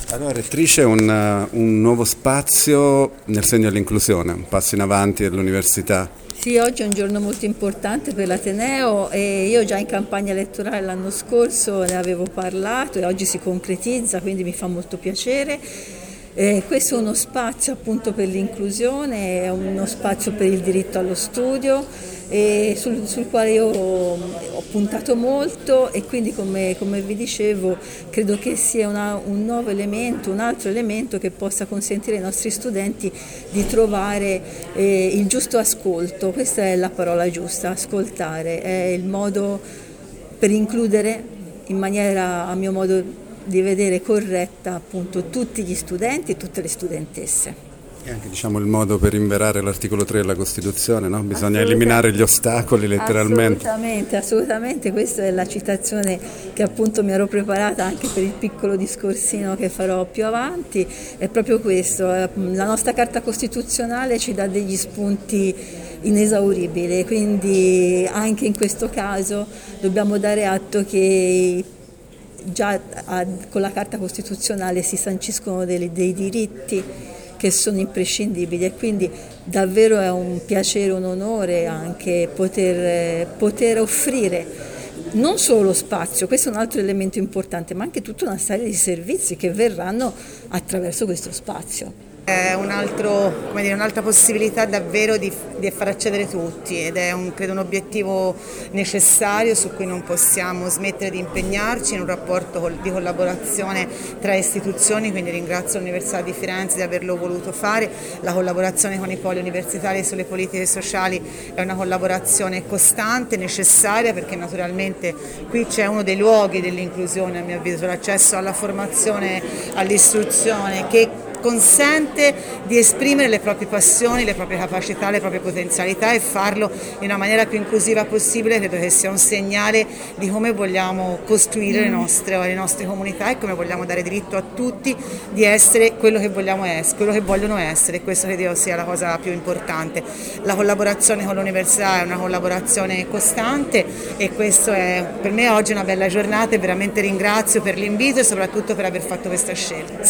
Allora, rettrice è un nuovo spazio nel segno dell'inclusione, un passo in avanti dell'università. Sì, oggi è un giorno molto importante per l'Ateneo e io già in campagna elettorale l'anno scorso ne avevo parlato e oggi si concretizza, quindi mi fa molto piacere. Questo è uno spazio appunto per l'inclusione, è uno spazio per il diritto allo studio e sul quale io ho puntato molto e quindi come vi dicevo credo che sia un nuovo elemento, un altro elemento che possa consentire ai nostri studenti di trovare il giusto ascolto. Questa è la parola giusta, ascoltare, è il modo per includere in maniera, a mio modo di vedere, corretta appunto tutti gli studenti e tutte le studentesse. È anche diciamo, il modo per inverare l'articolo 3 della Costituzione, no? Bisogna eliminare gli ostacoli letteralmente. Assolutamente, assolutamente, questa è la citazione che appunto mi ero preparata anche per il piccolo discorsino che farò più avanti, è proprio questo, la nostra Carta Costituzionale ci dà degli spunti inesauribili, quindi anche in questo caso dobbiamo dare atto che già con la Carta Costituzionale si sanciscono dei diritti che sono imprescindibili e quindi davvero è un piacere, un onore anche poter offrire non solo spazio, questo è un altro elemento importante, ma anche tutta una serie di servizi che verranno attraverso questo spazio. È un'altra possibilità davvero di far accedere tutti ed è credo un obiettivo necessario su cui non possiamo smettere di impegnarci in un rapporto di collaborazione tra istituzioni, quindi ringrazio l'Università di Firenze di averlo voluto fare, la collaborazione con i poli universitari sulle politiche sociali è una collaborazione costante, necessaria, perché naturalmente qui c'è uno dei luoghi dell'inclusione a mio avviso, l'accesso alla formazione, all'istruzione che consente di esprimere le proprie passioni, le proprie capacità, le proprie potenzialità e farlo in una maniera più inclusiva possibile. Credo che sia un segnale di come vogliamo costruire le nostre comunità e come vogliamo dare diritto a tutti di essere quello che vogliamo essere, quello che vogliono essere, e questo credo sia la cosa più importante. La collaborazione con l'università è una collaborazione costante e questo è per me oggi una bella giornata e veramente ringrazio per l'invito e soprattutto per aver fatto questa scelta.